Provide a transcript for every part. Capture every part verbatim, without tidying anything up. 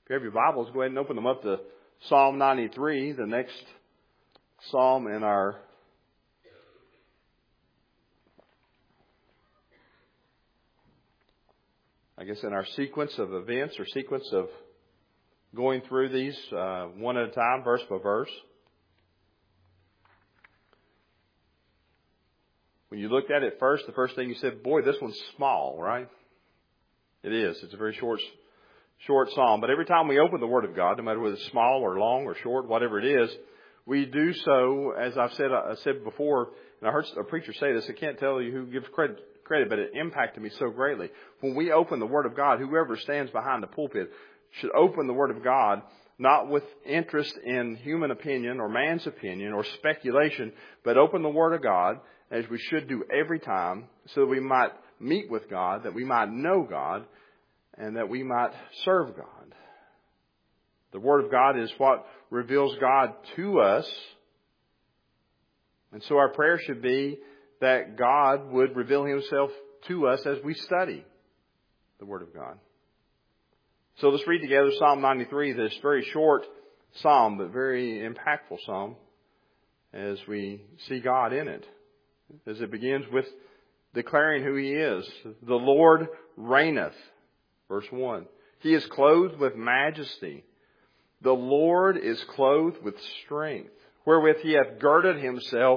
If you have your Bibles, go ahead and open them up to Psalm ninety-three, the next psalm in our I guess in our sequence of events or sequence of going through these uh, one at a time, verse by verse. When you looked at it first, the first thing you said, boy, this one's small, right? It is. It's a very short short psalm. But every time we open the Word of God, no matter whether it's small or long or short, whatever it is, we do so, as I've said, I said before, and I heard a preacher say this, I can't tell you who gives credit, credit, but it impacted me so greatly. When we open the Word of God, whoever stands behind the pulpit should open the Word of God not with interest in human opinion or man's opinion or speculation, but open the Word of God, as we should do every time, so that we might meet with God, that we might know God, and that we might serve God. The Word of God is what reveals God to us. And so our prayer should be that God would reveal Himself to us as we study the Word of God. So let's read together Psalm ninety-three, this very short psalm, but very impactful psalm, as we see God in it. As it begins with declaring who He is. The Lord reigneth. Verse one. He is clothed with majesty. The Lord is clothed with strength, wherewith He hath girded Himself.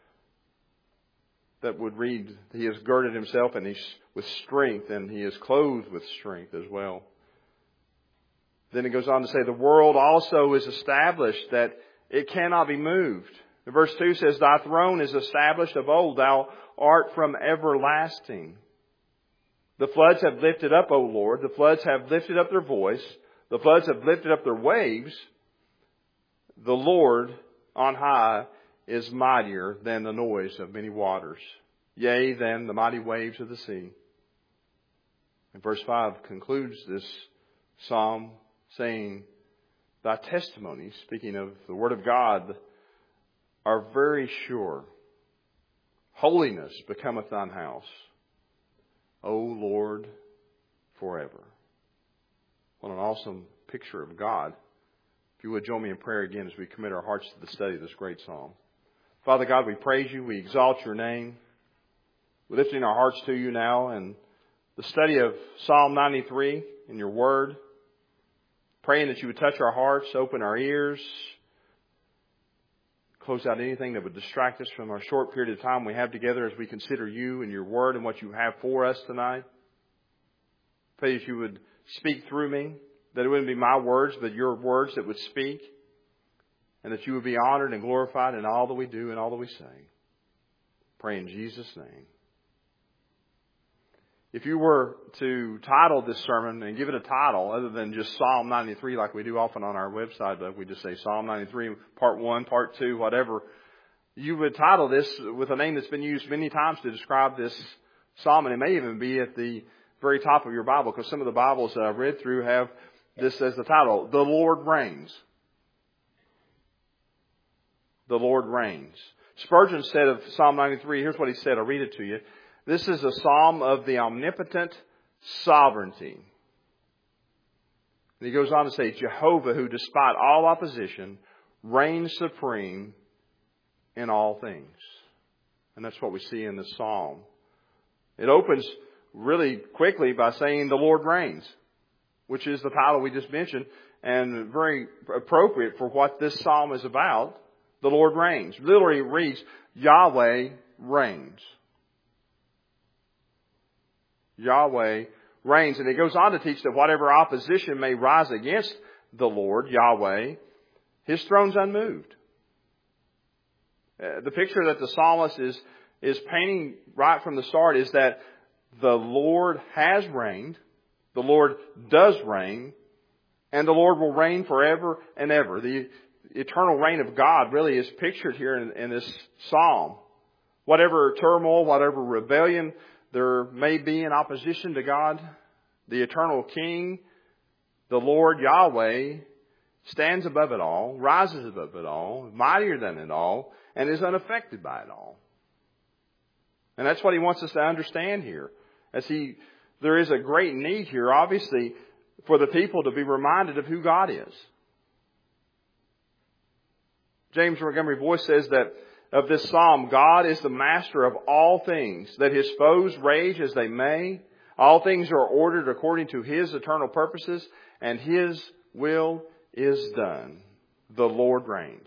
That would read, He has girded Himself and He's with strength, and He is clothed with strength as well. Then it goes on to say, the world also is established, that it cannot be moved. Verse two says, Thy throne is established of old. Thou art from everlasting. The floods have lifted up, O Lord. The floods have lifted up their voice. The floods have lifted up their waves. The Lord on high is mightier than the noise of many waters, yea, than the mighty waves of the sea. And verse five concludes this psalm saying, Thy testimonies, speaking of the Word of God, are very sure. Holiness becometh thine house, O Lord, forever. What an awesome picture of God. If you would join me in prayer again as we commit our hearts to the study of this great psalm. Father God, we praise You. We exalt Your name. We're lifting our hearts to You now, and the study of Psalm ninety-three in Your Word, praying that You would touch our hearts, open our ears, close out anything that would distract us from our short period of time we have together as we consider You and Your Word and what You have for us tonight. Pray that You would speak through me, that it wouldn't be my words, but Your words that would speak, and that You would be honored and glorified in all that we do and all that we say. Pray in Jesus' name. If you were to title this sermon and give it a title other than just Psalm ninety-three like we do often on our website, but we just say Psalm ninety-three, part one, part two, whatever, you would title this with a name that's been used many times to describe this psalm, and it may even be at the very top of your Bible, because some of the Bibles that I've read through have this as the title, The Lord Reigns. The Lord reigns. Spurgeon said of Psalm ninety-three, here's what he said, I'll read it to you. This is a psalm of the omnipotent sovereignty. And he goes on to say, Jehovah, who despite all opposition, reigns supreme in all things. And that's what we see in this psalm. It opens really quickly by saying the Lord reigns, which is the title we just mentioned, and very appropriate for what this psalm is about. The Lord reigns. Literally reads, Yahweh reigns. Yahweh reigns. And it goes on to teach that whatever opposition may rise against the Lord, Yahweh, His throne's unmoved. Uh, the picture that the psalmist is, is painting right from the start is that the Lord has reigned, the Lord does reign, and the Lord will reign forever and ever. The eternal reign of God really is pictured here in, in this psalm. Whatever turmoil, whatever rebellion there may be in opposition to God, the eternal King, the Lord Yahweh, stands above it all, rises above it all, mightier than it all, and is unaffected by it all. And that's what He wants us to understand here. As he, there is a great need here, obviously, for the people to be reminded of who God is. James Montgomery Boyce says that of this psalm, God is the master of all things, that His foes rage as they may. All things are ordered according to His eternal purposes, and His will is done. The Lord reigns.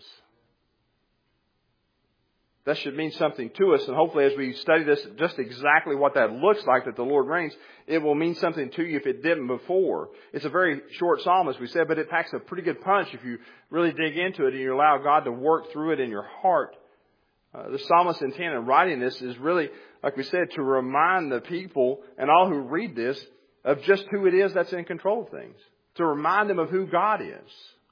That should mean something to us, and hopefully as we study this, just exactly what that looks like, that the Lord reigns, it will mean something to you if it didn't before. It's a very short psalm, as we said, but it packs a pretty good punch if you really dig into it and you allow God to work through it in your heart. Uh, the psalmist's intent in writing this is really, like we said, to remind the people and all who read this of just who it is that's in control of things. To remind them of who God is.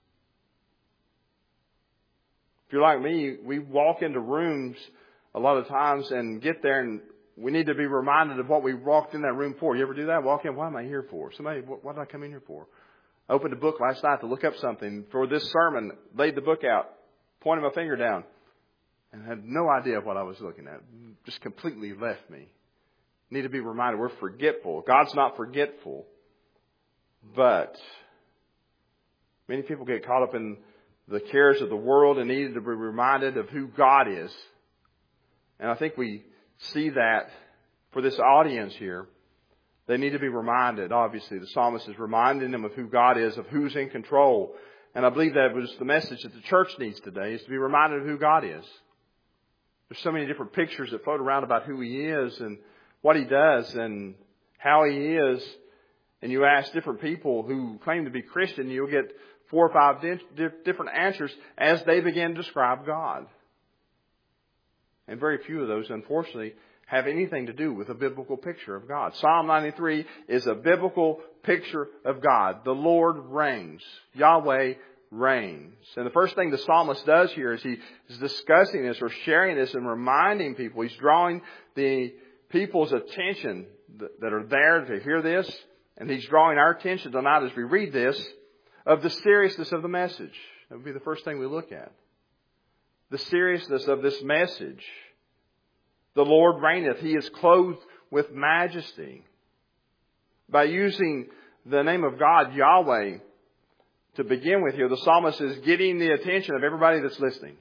If you're like me, we walk into rooms a lot of times and get there and we need to be reminded of what we walked in that room for. You ever do that? Walk in, what am I here for? Somebody, what, what did I come in here for? I opened a book last night to look up something for this sermon, laid the book out, pointed my finger down, and had no idea what I was looking at. Just completely left me. Need to be reminded we're forgetful. God's not forgetful. But many people get caught up in the cares of the world and needed to be reminded of who God is. And I think we see that for this audience here. They need to be reminded, obviously. The psalmist is reminding them of who God is, of who's in control. And I believe that was the message that the church needs today, is to be reminded of who God is. There's so many different pictures that float around about who He is and what He does and how He is. And you ask different people who claim to be Christian, you'll get four or five di- different answers as they begin to describe God. And very few of those, unfortunately, have anything to do with a biblical picture of God. Psalm ninety-three is a biblical picture of God. The Lord reigns. Yahweh reigns. And the first thing the psalmist does here is he is discussing this or sharing this and reminding people. He's drawing the people's attention that are there to hear this. And he's drawing our attention tonight as we read this of the seriousness of the message. That would be the first thing we look at. The seriousness of this message. The Lord reigneth. He is clothed with majesty. By using the name of God, Yahweh, to begin with here, the psalmist is getting the attention of everybody that's listening.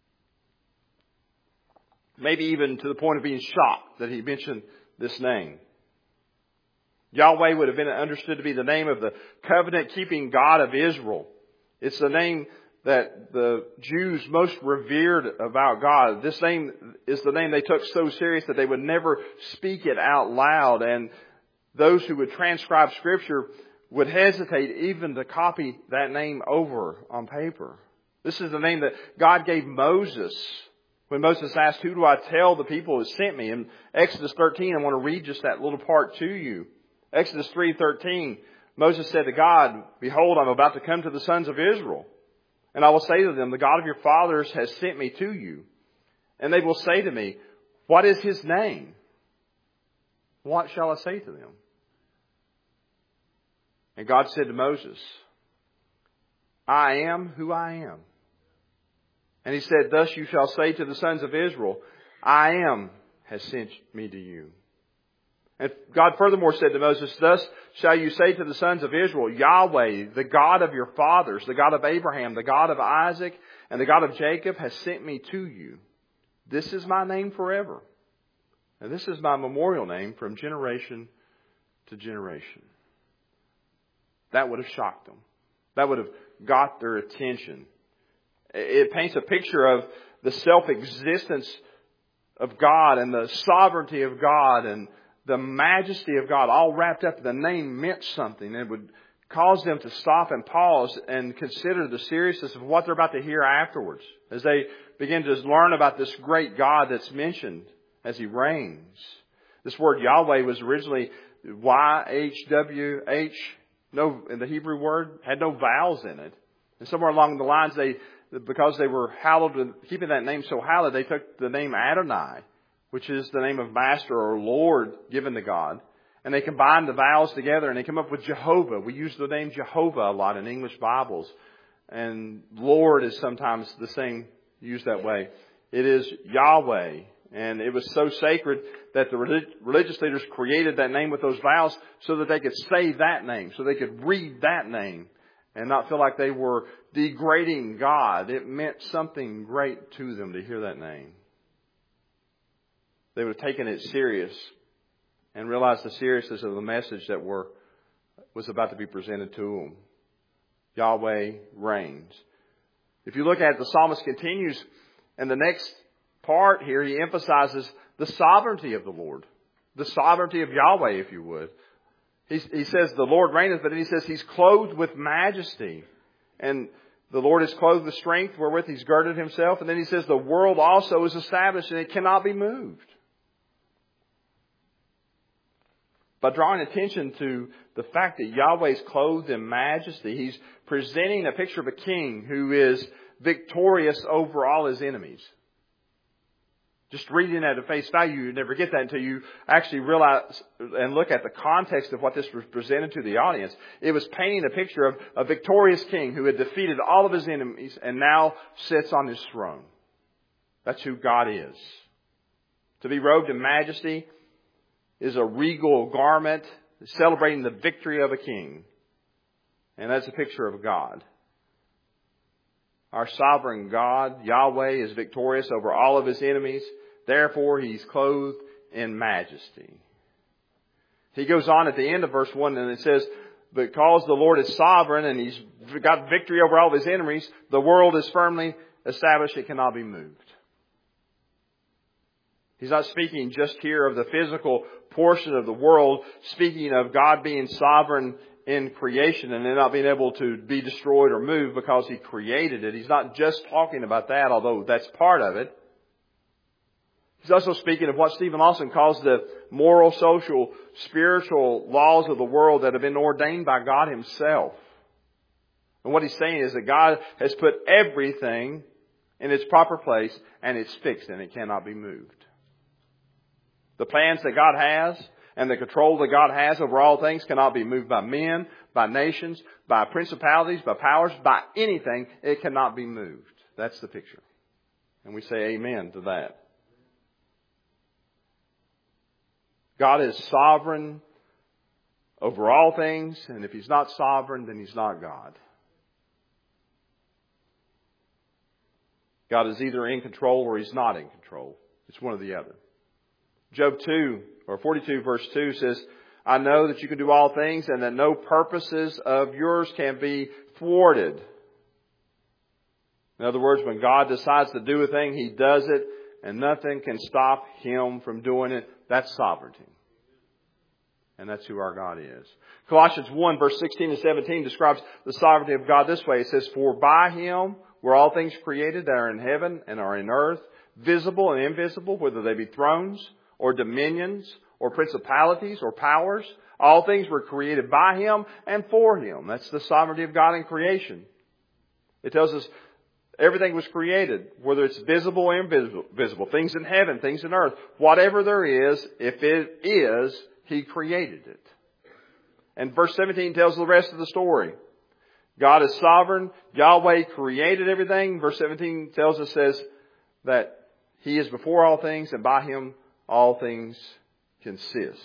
Maybe even to the point of being shocked that he mentioned this name. Yahweh would have been understood to be the name of the covenant-keeping God of Israel. It's the name that the Jews most revered about God. This name is the name they took so serious that they would never speak it out loud. And those who would transcribe Scripture would hesitate even to copy that name over on paper. This is the name that God gave Moses when Moses asked, "Who do I tell the people who sent me?" In Exodus thirteen, I want to read just that little part to you. Exodus three thirteen, Moses said to God, "Behold, I'm about to come to the sons of Israel. And I will say to them, the God of your fathers has sent me to you. And they will say to me, what is His name? What shall I say to them?" And God said to Moses, "I am who I am." And He said, "Thus you shall say to the sons of Israel, I am has sent me to you." And God furthermore said to Moses, "Thus shall you say to the sons of Israel, Yahweh, the God of your fathers, the God of Abraham, the God of Isaac, and the God of Jacob has sent me to you. This is my name forever. And this is my memorial name from generation to generation." That would have shocked them. That would have got their attention. It paints a picture of the self-existence of God and the sovereignty of God and the majesty of God, all wrapped up. The name meant something. It would cause them to stop and pause and consider the seriousness of what they're about to hear afterwards as they begin to learn about this great God that's mentioned as He reigns. This word Yahweh was originally Y H W H. No, in the Hebrew word, had no vowels in it. And somewhere along the lines, they, because they were hallowed, with keeping that name so hallowed, they took the name Adonai, which is the name of Master or Lord given to God. And they combined the vowels together and they come up with Jehovah. We use the name Jehovah a lot in English Bibles. And Lord is sometimes the same, used that way. It is Yahweh. And it was so sacred that the religious leaders created that name with those vowels so that they could say that name, so they could read that name and not feel like they were degrading God. It meant something great to them to hear that name. They would have taken it serious and realized the seriousness of the message that were was about to be presented to them. Yahweh reigns. If you look at it, the psalmist continues, and the next part here, he emphasizes the sovereignty of the Lord. The sovereignty of Yahweh, if you would. He, he says the Lord reigneth, but then he says He's clothed with majesty. And the Lord is clothed with strength wherewith He's girded Himself. And then he says the world also is established and it cannot be moved. By drawing attention to the fact that Yahweh is clothed in majesty, He's presenting a picture of a king who is victorious over all his enemies. Just reading that at face value, you never get that until you actually realize and look at the context of what this was presented to the audience. It was painting a picture of a victorious king who had defeated all of his enemies and now sits on his throne. That's who God is. To be robed in majesty is a regal garment celebrating the victory of a king. And that's a picture of God. Our sovereign God, Yahweh, is victorious over all of His enemies. Therefore, He's clothed in majesty. He goes on at the end of verse one and it says, because the Lord is sovereign and He's got victory over all of His enemies, the world is firmly established. It cannot be moved. He's not speaking just here of the physical portion of the world, speaking of God being sovereign in creation and then not being able to be destroyed or moved because He created it. He's not just talking about that, although that's part of it. He's also speaking of what Stephen Lawson calls the moral, social, spiritual laws of the world that have been ordained by God Himself. And what he's saying is that God has put everything in its proper place and it's fixed and it cannot be moved. The plans that God has and the control that God has over all things cannot be moved by men, by nations, by principalities, by powers, by anything. It cannot be moved. That's the picture. And we say amen to that. God is sovereign over all things, and if He's not sovereign, then He's not God. God is either in control or He's not in control. It's one or the other. Job two, or forty-two verse two says, I know that you can do all things and that no purposes of yours can be thwarted. In other words, when God decides to do a thing, He does it and nothing can stop Him from doing it. That's sovereignty. And that's who our God is. Colossians one verse sixteen and seventeen describes the sovereignty of God this way. It says, for by Him were all things created that are in heaven and are in earth, visible and invisible, whether they be thrones or dominions, or principalities, or powers. All things were created by Him and for Him. That's the sovereignty of God in creation. It tells us everything was created, whether it's visible or invisible. Things in heaven, things in earth. Whatever there is, if it is, He created it. And verse seventeen tells the rest of the story. God is sovereign. Yahweh created everything. Verse seventeen tells us, says that He is before all things and by Him all things consist.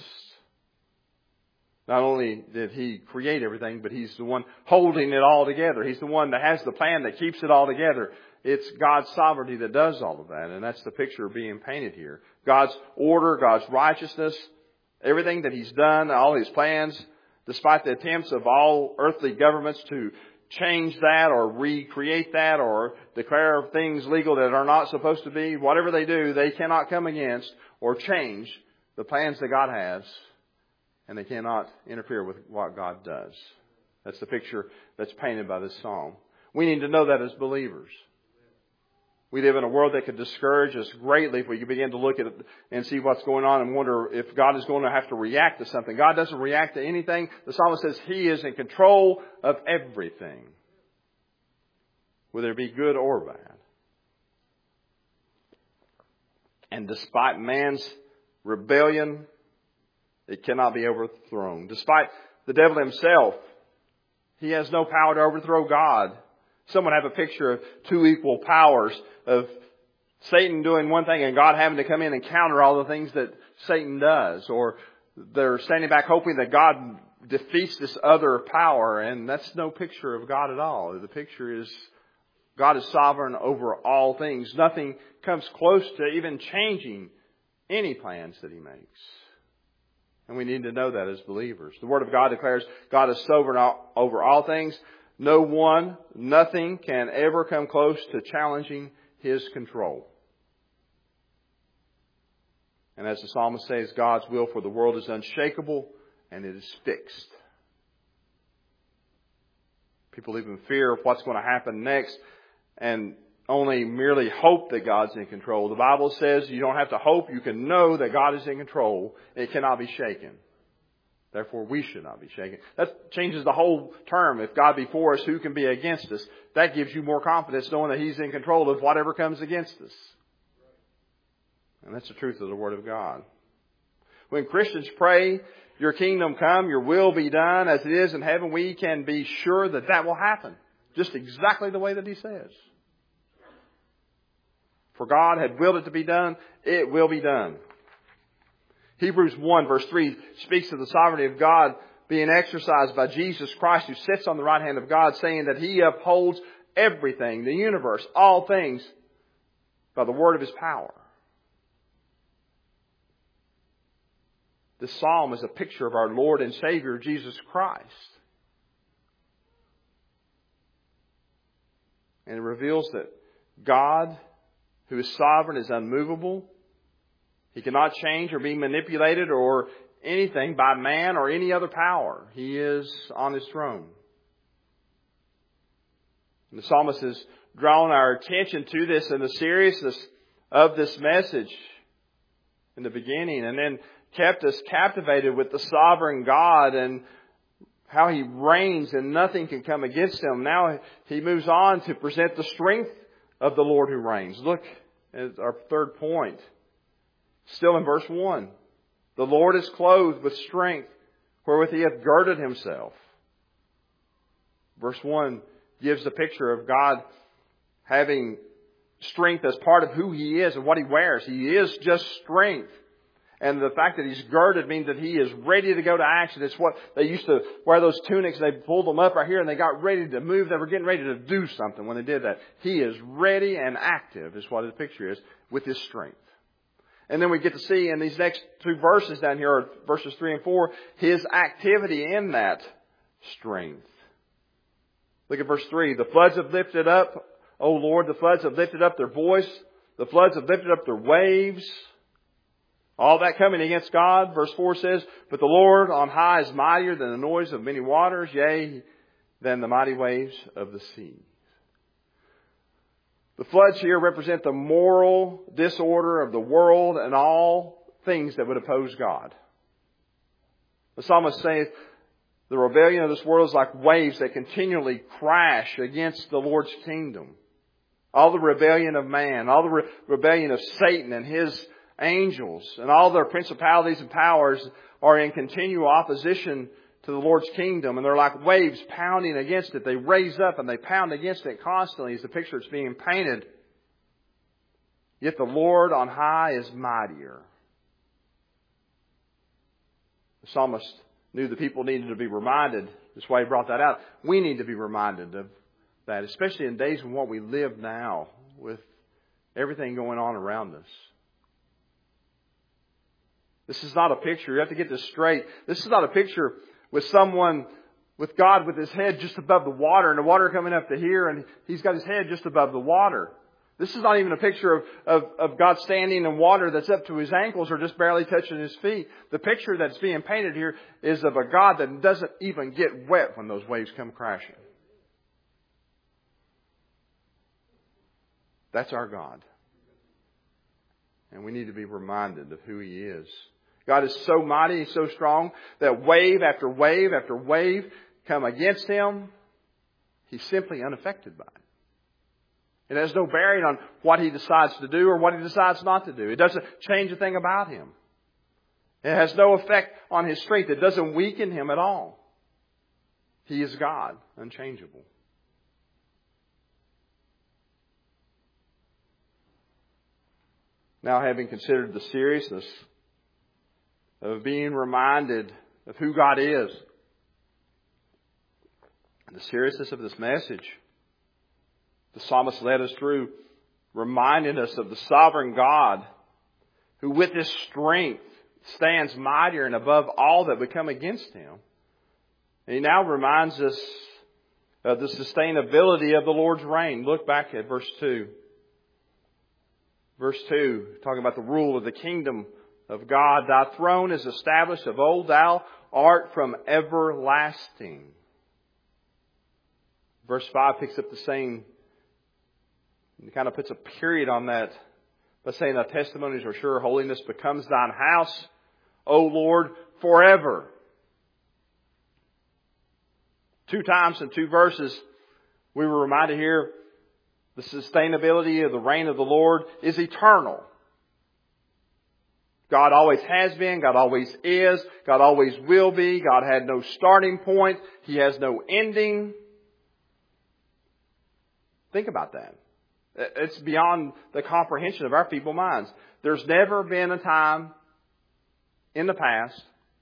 Not only did He create everything, but He's the one holding it all together. He's the one that has the plan that keeps it all together. It's God's sovereignty that does all of that. And that's the picture being painted here. God's order, God's righteousness, everything that He's done, all His plans, despite the attempts of all earthly governments to change that or recreate that or declare things legal that are not supposed to be, whatever they do, they cannot come against or change the plans that God has, and they cannot interfere with what God does. That's the picture that's painted by this psalm. We need to know that as believers. We live in a world that could discourage us greatly if we begin to look at it and see what's going on and wonder if God is going to have to react to something. God doesn't react to anything. The psalmist says He is in control of everything, whether it be good or bad. And despite man's rebellion, it cannot be overthrown. Despite the devil himself, he has no power to overthrow God. Some would have a picture of two equal powers of Satan doing one thing and God having to come in and counter all the things that Satan does. Or they're standing back hoping that God defeats this other power. And that's no picture of God at all. The picture is God is sovereign over all things. Nothing comes close to even changing any plans that He makes. And we need to know that as believers. The Word of God declares God is sovereign over all things. No one, nothing can ever come close to challenging His control. And as the psalmist says, God's will for the world is unshakable and it is fixed. People live in fear of what's going to happen next and only merely hope that God's in control. The Bible says you don't have to hope. You can know that God is in control. It cannot be shaken. Therefore, we should not be shaken. That changes the whole term. If God be for us, who can be against us? That gives you more confidence knowing that He's in control of whatever comes against us. And that's the truth of the Word of God. When Christians pray, your kingdom come, your will be done as it is in heaven, we can be sure that that will happen. Just exactly the way that He says. For God had willed it to be done, it will be done. Hebrews one verse three speaks of the sovereignty of God being exercised by Jesus Christ, who sits on the right hand of God, saying that He upholds everything, the universe, all things, by the word of His power. This psalm is a picture of our Lord and Savior, Jesus Christ. And it reveals that God, who is sovereign, is unmovable. He cannot change or be manipulated or anything by man or any other power. He is on His throne. And the psalmist has drawn our attention to this and the seriousness of this message in the beginning, and then kept us captivated with the sovereign God and how He reigns and nothing can come against Him. Now he moves on to present the strength of the Lord who reigns. Look at our third point. Still in verse one. The Lord is clothed with strength, wherewith He hath girded Himself. Verse one gives a picture of God having strength as part of who He is and what He wears. He is just strength. And the fact that He's girded means that He is ready to go to action. It's what they used to wear, those tunics. They pulled them up right here and they got ready to move. They were getting ready to do something when they did that. He is ready and active is what His picture is with His strength. And then we get to see in these next two verses down here, or verses three and four, His activity in that strength. Look at verse three. The floods have lifted up, O Lord, the floods have lifted up their voice. The floods have lifted up their waves. All that coming against God. Verse four says, but the Lord on high is mightier than the noise of many waters, yea, than the mighty waves of the sea. The floods here represent the moral disorder of the world and all things that would oppose God. The psalmist says the rebellion of this world is like waves that continually crash against the Lord's kingdom. All the rebellion of man, all the re- rebellion of Satan and his angels, and all their principalities and powers are in continual opposition to the Lord's kingdom, and they're like waves pounding against it. They raise up and they pound against it constantly as the picture is being painted. Yet the Lord on high is mightier. The psalmist knew the people needed to be reminded. That's why he brought that out. We need to be reminded of that, especially in days when what we live now with everything going on around us. This is not a picture. You have to get this straight. This is not a picture with someone, with God with His head just above the water and the water coming up to here and He's got His head just above the water. This is not even a picture of, of, of God standing in water that's up to His ankles or just barely touching His feet. The picture that's being painted here is of a God that doesn't even get wet when those waves come crashing. That's our God. And we need to be reminded of who He is. God is so mighty, He's so strong that wave after wave after wave come against Him. He's simply unaffected by it. It has no bearing on what He decides to do or what He decides not to do. It doesn't change a thing about Him. It has no effect on His strength. It doesn't weaken Him at all. He is God, unchangeable. Now, having considered the seriousness of being reminded of who God is, and the seriousness of this message, the psalmist led us through, reminding us of the sovereign God who with His strength stands mightier and above all that would come against Him. And He now reminds us of the sustainability of the Lord's reign. Look back at verse two. Verse two, talking about the rule of the kingdom of God. Thy throne is established of old. Thou art from everlasting. Verse five picks up the same, and kind of puts a period on that by saying, Thy testimonies are sure. Holiness becomes Thine house, O Lord, forever. Two times in two verses, we were reminded here, the sustainability of the reign of the Lord is eternal. God always has been. God always is. God always will be. God had no starting point. He has no ending. Think about that. It's beyond the comprehension of our feeble minds. There's never been a time in the past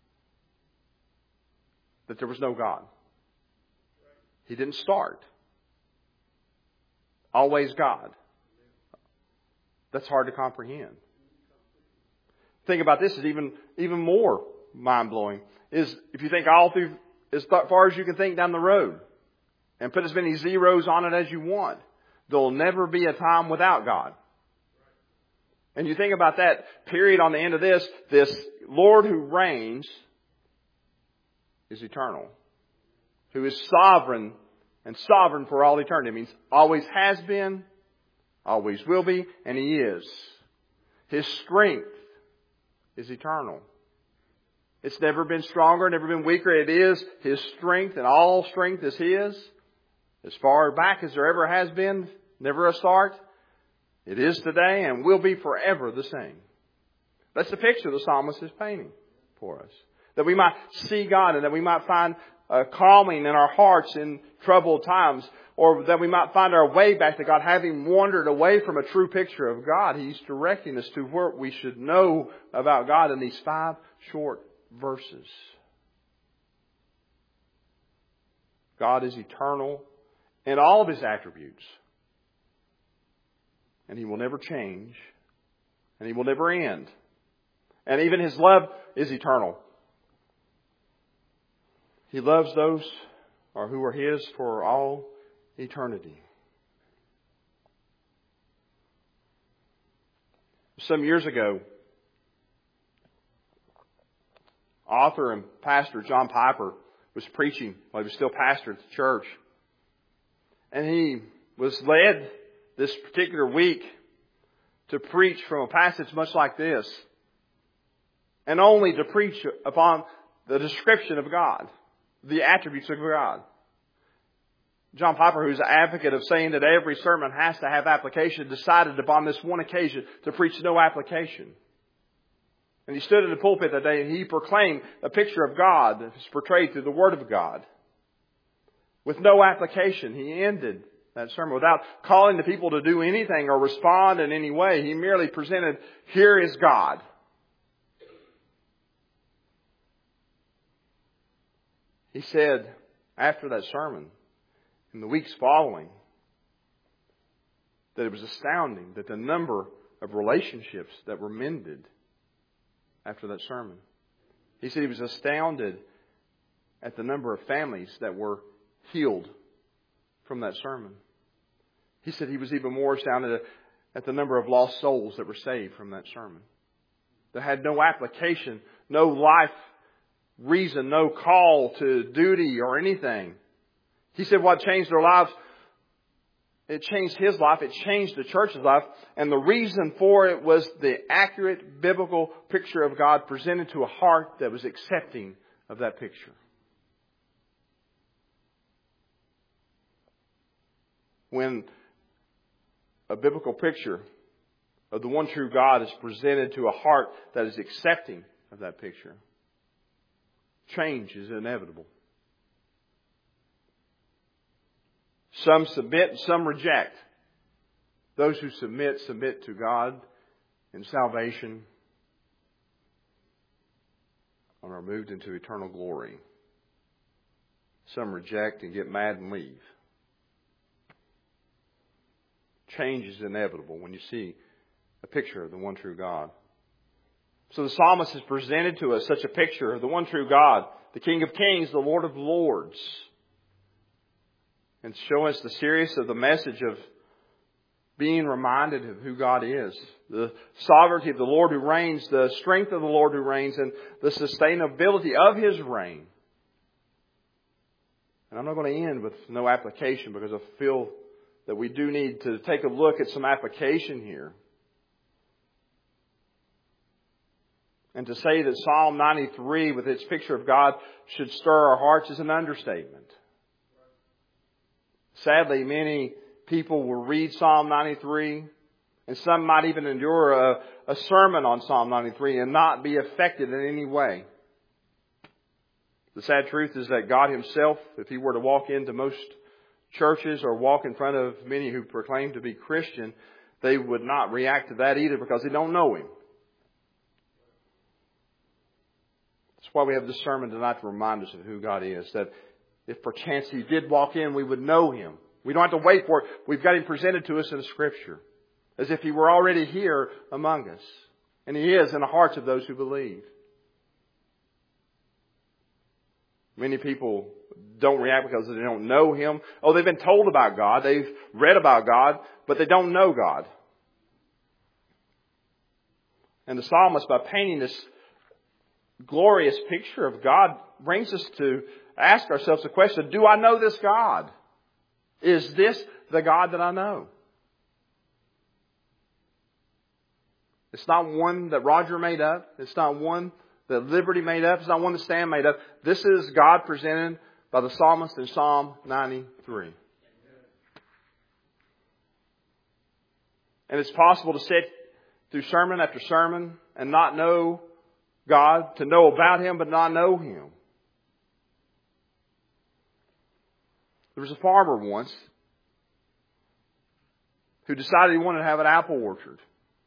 that there was no God. He didn't start. Always God. That's hard to comprehend. Think about this is even, even more mind-blowing. Is if you think all through as far as you can think down the road and put as many zeros on it as you want, there'll never be a time without God. And you think about that period on the end of this, this Lord who reigns is eternal, who is sovereign and sovereign for all eternity. It means always has been, always will be, and He is. His strength is eternal. It's never been stronger, never been weaker. It is His strength, and all strength is His. As far back as there ever has been, never a start. It is today and will be forever the same. That's the picture the psalmist is painting for us. That we might see God and that we might find uh, calming in our hearts in troubled times. Or that we might find our way back to God. Having wandered away from a true picture of God, He's directing us to what we should know about God in these five short verses. God is eternal in all of His attributes. And He will never change. And He will never end. And even His love is eternal. He loves those or who are His for all eternity. Some years ago, author and pastor John Piper was preaching while he was still pastor at the church. And he was led this particular week to preach from a passage much like this. And only to preach upon the description of God, the attributes of God. John Piper, who's an advocate of saying that every sermon has to have application, decided upon this one occasion to preach no application. And he stood in the pulpit that day and he proclaimed a picture of God that is portrayed through the Word of God. With no application, he ended that sermon without calling the people to do anything or respond in any way. He merely presented, here is God. He said after that sermon, in the weeks following, that it was astounding that the number of relationships that were mended after that sermon. He said he was astounded at the number of families that were healed from that sermon. He said he was even more astounded at the number of lost souls that were saved from that sermon. That had no application, no life reason, no call to duty or anything. He said what changed their lives, it changed his life, it changed the church's life, and the reason for it was the accurate biblical picture of God presented to a heart that was accepting of that picture. When a biblical picture of the one true God is presented to a heart that is accepting of that picture, change is inevitable. Some submit and some reject. Those who submit, submit to God in salvation and are moved into eternal glory. Some reject and get mad and leave. Change is inevitable when you see a picture of the one true God. So the psalmist has presented to us such a picture of the one true God, the King of Kings, the Lord of Lords, and show us the seriousness of the message of being reminded of who God is, the sovereignty of the Lord who reigns, the strength of the Lord who reigns, and the sustainability of His reign. And I'm not going to end with no application because I feel that we do need to take a look at some application here. And to say that Psalm ninety-three with its picture of God should stir our hearts is an understatement. Sadly, many people will read Psalm ninety-three, and some might even endure a, a sermon on Psalm ninety-three and not be affected in any way. The sad truth is that God Himself, if He were to walk into most churches or walk in front of many who proclaim to be Christian, they would not react to that either because they don't know Him. That's why we have this sermon tonight to remind us of who God is. That if perchance He did walk in, we would know Him. We don't have to wait for it. We've got Him presented to us in the Scripture. As if He were already here among us. And He is in the hearts of those who believe. Many people don't react because they don't know Him. Oh, they've been told about God. They've read about God. But they don't know God. And the psalmist, by painting this glorious picture of God, brings us to ask ourselves the question, do I know this God? Is this the God that I know? It's not one that Roger made up. It's not one that Liberty made up. It's not one that Stan made up. This is God presented by the psalmist in Psalm ninety-three. And it's possible to sit through sermon after sermon and not know God, to know about Him but not know Him. There was a farmer once who decided he wanted to have an apple orchard.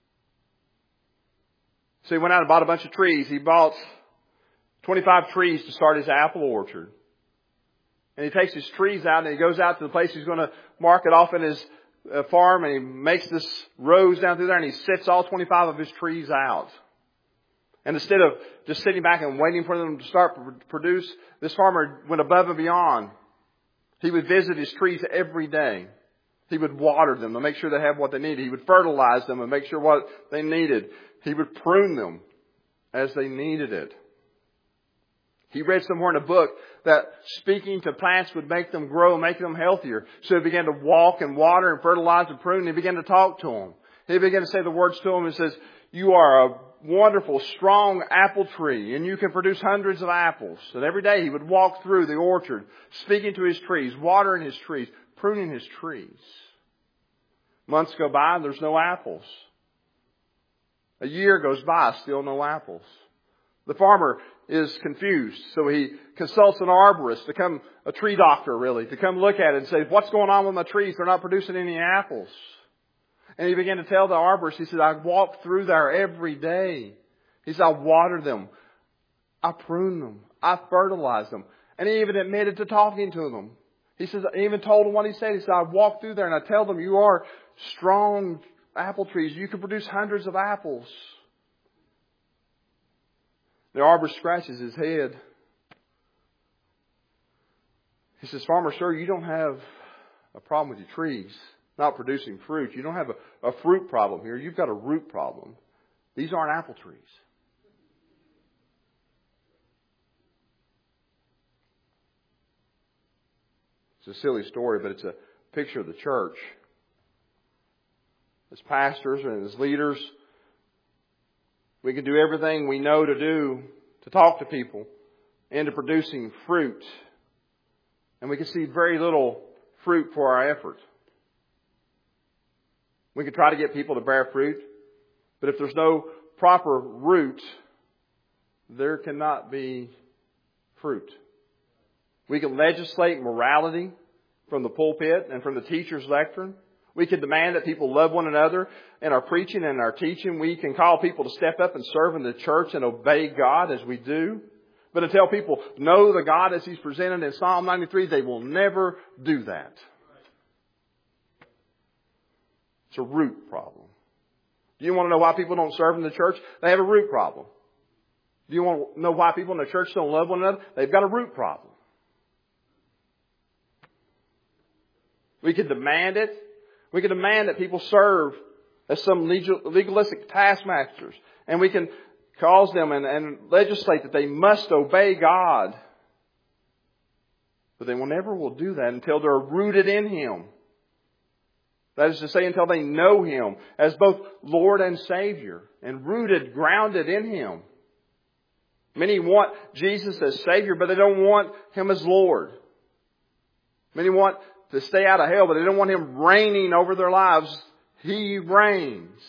So he went out and bought a bunch of trees. He bought twenty-five trees to start his apple orchard. And he takes his trees out and he goes out to the place he's going to mark it off in his farm, and he makes this rows down through there and he sets all twenty-five of his trees out. And instead of just sitting back and waiting for them to start to produce, this farmer went above and beyond. He would visit his trees every day. He would water them to make sure they have what they needed. He would fertilize them and make sure what they needed. He would prune them as they needed it. He read somewhere in a book that speaking to plants would make them grow and make them healthier. So he began to walk and water and fertilize and prune. And he began to talk to them. He began to say the words to them and says, "You are a wonderful, strong apple tree, and you can produce hundreds of apples." And every day he would walk through the orchard, speaking to his trees, watering his trees, pruning his trees. Months go by and there's no apples. A year goes by, still no apples. The farmer is confused, so he consults an arborist to come, a tree doctor really, to come look at it and say, "What's going on with my trees? They're not producing any apples." And he began to tell the arborist, he said, "I walk through there every day." He said, "I water them. I prune them. I fertilize them." And he even admitted to talking to them. He says, I even told him what he said. He said, "I walk through there and I tell them, you are strong apple trees. You can produce hundreds of apples." The arborist scratches his head. He says, "Farmer, sir, you don't have a problem with your trees not producing fruit. You don't have a, a fruit problem here. You've got a root problem. These aren't apple trees." It's a silly story, but it's a picture of the church. As pastors and as leaders, we can do everything we know to do to talk to people into producing fruit. And we can see very little fruit for our effort. We can try to get people to bear fruit, but if there's no proper root, there cannot be fruit. We can legislate morality from the pulpit and from the teacher's lectern. We can demand that people love one another in our preaching and our teaching. We can call people to step up and serve in the church and obey God as we do. But to tell people, know the God as He's presented in Psalm ninety-three, they will never do that. It's a root problem. Do you want to know why people don't serve in the church? They have a root problem. Do you want to know why people in the church don't love one another? They've got a root problem. We can demand it. We can demand that people serve as some legalistic taskmasters. And we can cause them and, and legislate that they must obey God. But they will never will do that until they're rooted in Him. That is to say, until they know Him as both Lord and Savior. And rooted, grounded in Him. Many want Jesus as Savior, but they don't want Him as Lord. Many want to stay out of hell, but they don't want Him reigning over their lives. He reigns.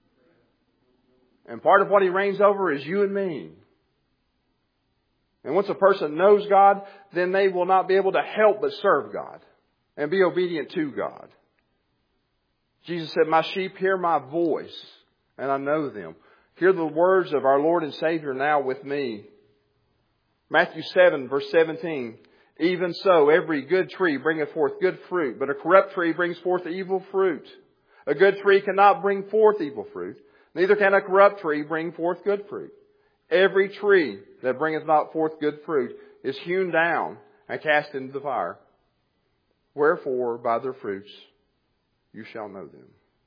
And part of what He reigns over is you and me. And once a person knows God, then they will not be able to help but serve God and be obedient to God. Jesus said, my sheep hear my voice, and I know them. Hear the words of our Lord and Savior now with me. Matthew seven, verse seventeen. Even so, every good tree bringeth forth good fruit, but a corrupt tree brings forth evil fruit. A good tree cannot bring forth evil fruit, neither can a corrupt tree bring forth good fruit. Every tree that bringeth not forth good fruit is hewn down and cast into the fire. Wherefore, by their fruits you shall know them.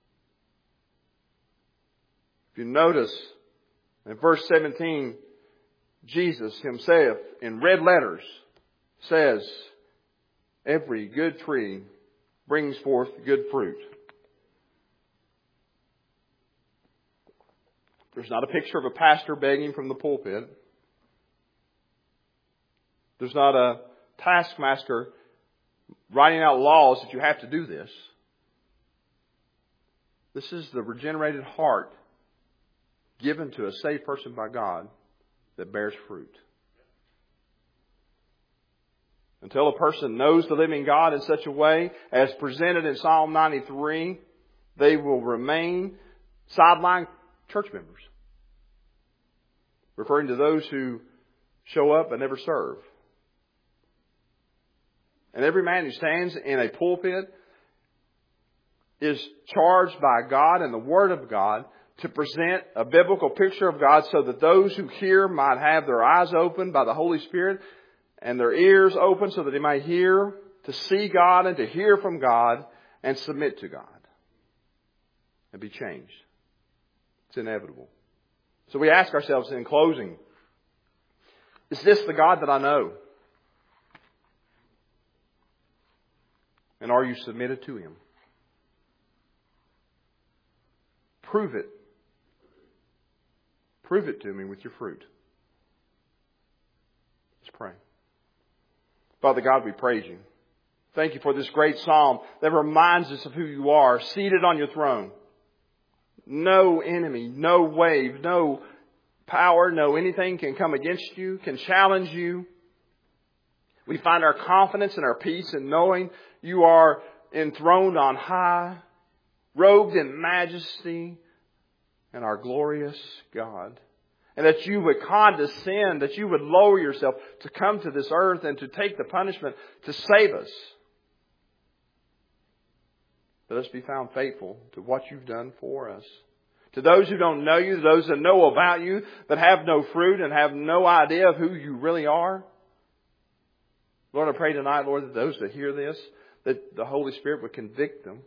If you notice, in verse seventeen, Jesus Himself, in red letters, says, every good tree brings forth good fruit. There's not a picture of a pastor begging from the pulpit. There's not a taskmaster writing out laws that you have to do this. This is the regenerated heart given to a saved person by God that bears fruit. Until a person knows the living God in such a way as presented in Psalm ninety-three, they will remain sideline church members. Referring to those who show up but never serve. And every man who stands in a pulpit is charged by God and the Word of God to present a biblical picture of God so that those who hear might have their eyes opened by the Holy Spirit and their ears open so that they might hear, to see God and to hear from God and submit to God and be changed. It's inevitable. So we ask ourselves in closing, is this the God that I know? And are you submitted to Him? Prove it. Prove it to me with your fruit. Let's pray. Father God, we praise You. Thank You for this great psalm that reminds us of who You are, seated on Your throne. No enemy, no wave, no power, no anything can come against You, can challenge You. We find our confidence and our peace in knowing You are enthroned on high, robed in majesty, and our glorious God. And that You would condescend, that You would lower Yourself to come to this earth and to take the punishment to save us. Let us be found faithful to what You've done for us. To those who don't know You, those that know about You, but have no fruit and have no idea of who You really are. Lord, I pray tonight, Lord, that those that hear this, that the Holy Spirit would convict them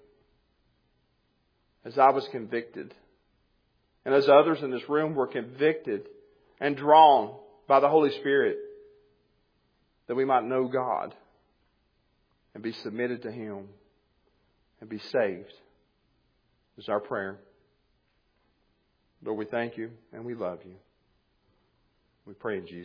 as I was convicted. And as others in this room were convicted and drawn by the Holy Spirit, that we might know God and be submitted to Him and be saved, is our prayer. Lord, we thank You and we love You. We pray in Jesus' name.